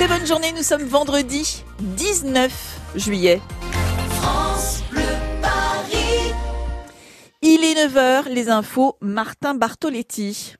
Très bonne journée, nous sommes vendredi 19 juillet. France Bleu Paris. Il est 9h, les infos, Martin Bartoletti.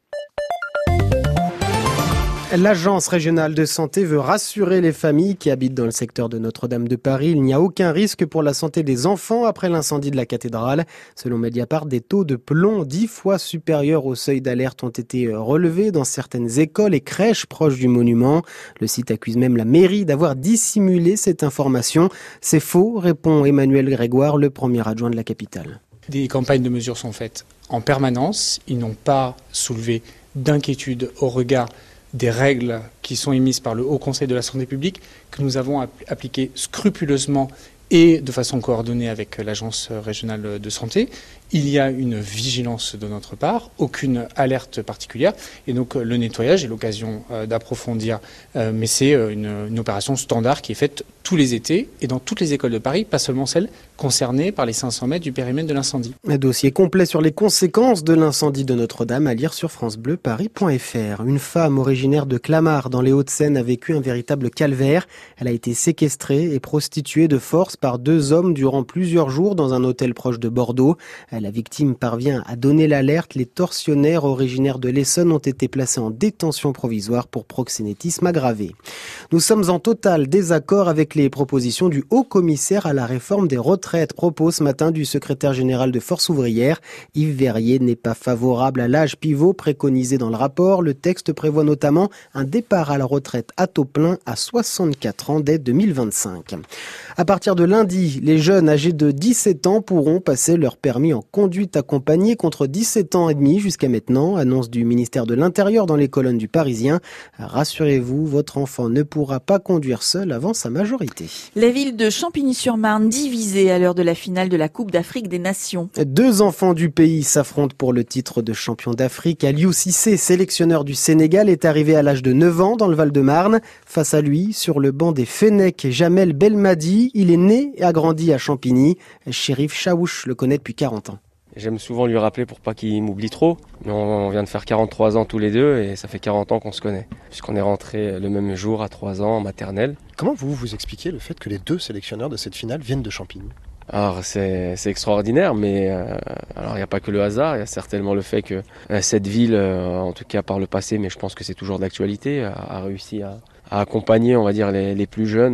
L'Agence régionale de santé veut rassurer les familles qui habitent dans le secteur de Notre-Dame de Paris. Il n'y a aucun risque pour la santé des enfants après l'incendie de la cathédrale. Selon Mediapart, des taux de plomb 10 fois supérieurs au seuil d'alerte ont été relevés dans certaines écoles et crèches proches du monument. Le site accuse même la mairie d'avoir dissimulé cette information. C'est faux, répond Emmanuel Grégoire, le premier adjoint de la capitale. Des campagnes de mesures sont faites en permanence. Ils n'ont pas soulevé d'inquiétude au regard des règles qui sont émises par le Haut Conseil de la Santé publique, que nous avons appliquées scrupuleusement et de façon coordonnée avec l'Agence régionale de santé. Il y a une vigilance de notre part, aucune alerte particulière. Et donc le nettoyage est l'occasion d'approfondir. Mais c'est une opération standard qui est faite tous les étés et dans toutes les écoles de Paris, pas seulement celles concernées par les 500 mètres du périmètre de l'incendie. Un dossier complet sur les conséquences de l'incendie de Notre-Dame à lire sur francebleuparis.fr. Une femme originaire de Clamart dans les Hauts-de-Seine a vécu un véritable calvaire. Elle a été séquestrée et prostituée de force par 2 hommes durant plusieurs jours dans un hôtel proche de Bordeaux. La victime parvient à donner l'alerte. Les tortionnaires originaires de l'Essonne ont été placés en détention provisoire pour proxénétisme aggravé. Nous sommes en total désaccord avec les propositions du haut commissaire à la réforme des retraites, propos ce matin du secrétaire général de Force ouvrière. Yves Verrier n'est pas favorable à l'âge pivot préconisé dans le rapport. Le texte prévoit notamment un départ à la retraite à taux plein à 64 ans dès 2025. À partir de lundi, les jeunes âgés de 17 ans pourront passer leur permis en conduite accompagnée contre 17 ans et demi jusqu'à maintenant, annonce du ministère de l'Intérieur dans les colonnes du Parisien. Rassurez-vous, votre enfant ne pourra pas conduire seul avant sa majorité. La ville de Champigny-sur-Marne divisée à l'heure de la finale de la Coupe d'Afrique des Nations. 2 enfants du pays s'affrontent pour le titre de champion d'Afrique. Aliou Cissé, sélectionneur du Sénégal, est arrivé à l'âge de 9 ans dans le Val-de-Marne. Face à lui, sur le banc des Fennecs, Jamel Belmadi. Il est né et a grandi à Champigny. Chérif Chaouch le connaît depuis 40 ans. J'aime souvent lui rappeler pour pas qu'il m'oublie trop. Mais on vient de faire 43 ans tous les deux et ça fait 40 ans qu'on se connaît. Puisqu'on est rentrés le même jour à 3 ans en maternelle. Comment vous expliquez le fait que les 2 sélectionneurs de cette finale viennent de Champigny ? Alors c'est extraordinaire, mais alors il n'y a pas que le hasard, il y a certainement le fait que cette ville, en tout cas par le passé, mais je pense que c'est toujours d'actualité, a réussi à accompagner, on va dire, les plus jeunes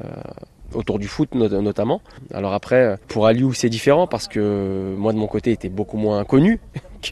autour du foot notamment. Alors après, pour Aliou c'est différent parce que moi de mon côté était beaucoup moins connu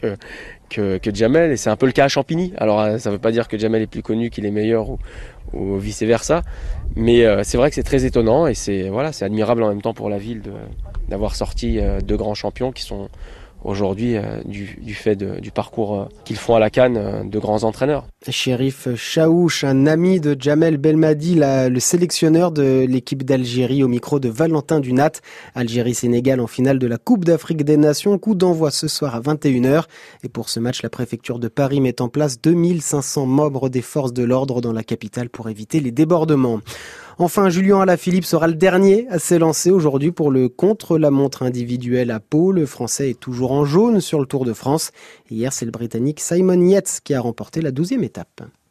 que Jamel et c'est un peu le cas à Champigny. Alors ça ne veut pas dire que Jamel est plus connu, qu'il est meilleur ou vice versa, mais c'est vrai que c'est très étonnant et c'est admirable en même temps pour la ville d'avoir sorti 2 grands champions qui sont aujourd'hui, du fait du parcours qu'ils font à la CAN, de grands entraîneurs. Chérif Chaouch, un ami de Jamel Belmadi, le sélectionneur de l'équipe d'Algérie au micro de Valentin Dunat. Algérie-Sénégal en finale de la Coupe d'Afrique des Nations. Coup d'envoi ce soir à 21h. Et pour ce match, la préfecture de Paris met en place 2500 membres des forces de l'ordre dans la capitale pour éviter les débordements. Enfin, Julien Alaphilippe sera le dernier à s'élancer aujourd'hui pour le contre-la-montre individuel à Pau. Le Français est toujours en jaune sur le Tour de France. Hier, c'est le Britannique Simon Yates qui a remporté la 12e étape.